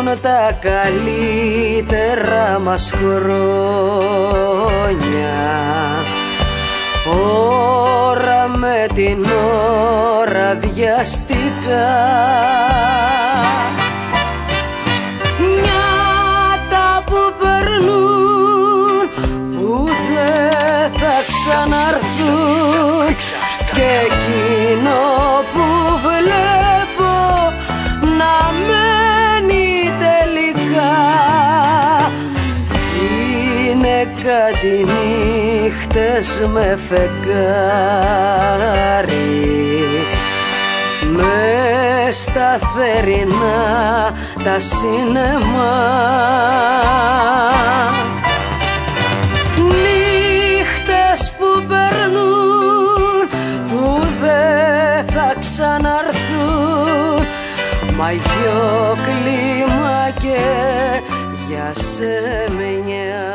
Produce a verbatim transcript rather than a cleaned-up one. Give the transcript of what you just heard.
τα καλύτερα μας χρόνια. Ώρα με την ώρα βιαστικά, νιάτα που περνούν που δεν θα ξαναρθούν, και εκείνο που βλέπω να μένει τελικά είναι κάτι νύχτες με φεγγάρι, μες στα θερινά τα σινεμά. Νύχτες που περνούν που δεν θα ξαναρθούν, μαγιό κλίμα και για σεμενιά.